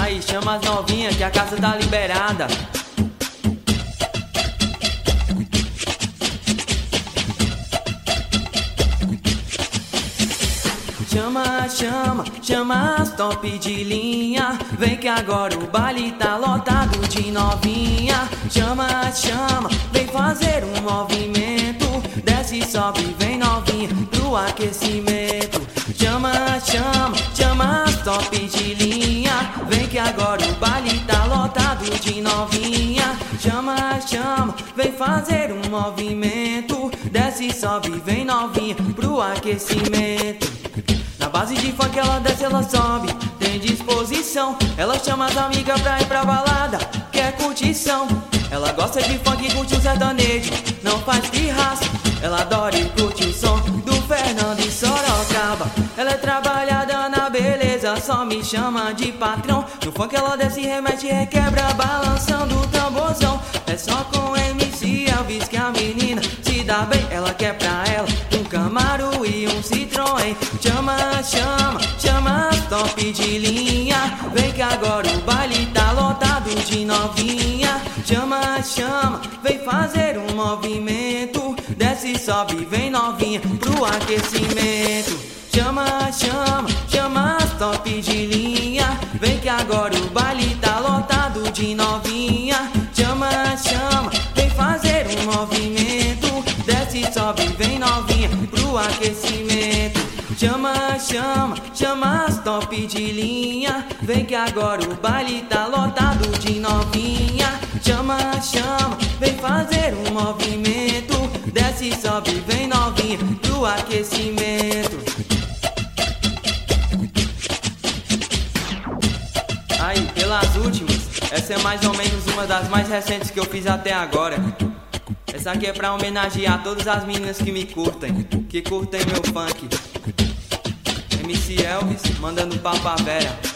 Aí, chama as novinhas que a casa tá liberada. Chama, chama, chama as top de linha. Vem que agora o baile tá lotado de novinha. Chama, chama, vem fazer um movimento. Desce, sobe, vem novinha pro aquecimento. Chama, chama, chama as top de linha. Vem que agora o baile tá lotado de novinha. Chama, chama, vem fazer um movimento. Desce, sobe, vem novinha pro aquecimento. Na base de funk ela desce, ela sobe, tem disposição. Ela chama as amigas pra ir pra balada, quer curtição. Ela gosta de funk e curte o sertanejo, não faz pirraça. Ela adora e curte o som do Fernando e Sorocaba. Ela é trabalhada na beleza, só me chama de patrão. No funk ela desce, remete, requebra, balançando o tamborzão. É só com MC Elvis que a menina se dá bem. Ela quer pra ela um Camaro e um Citroën. Chama, chama, chama as top de linha. Vem que agora o baile tá lotado de novinha. Chama, chama, vem fazer um movimento. Desce, sobe, vem novinha pro aquecimento. Chama, chama, chama as top de linha. Vem que agora o baile tá lotado de novinha. Chama, chama, vem fazer um movimento. Desce, sobe, vem novinha pro aquecimento. Chama, chama, chama as top de linha. Vem que agora o baile tá lotado de novinha. Chama, chama, vem fazer um movimento. Desce, sobe, vem novinha pro aquecimento. Aí, pelas últimas, essa é mais ou menos uma das mais recentes que eu fiz até agora. Essa aqui é pra homenagear todas as meninas que me curtem, que curtem meu funk. MC Elvis mandando pra favela.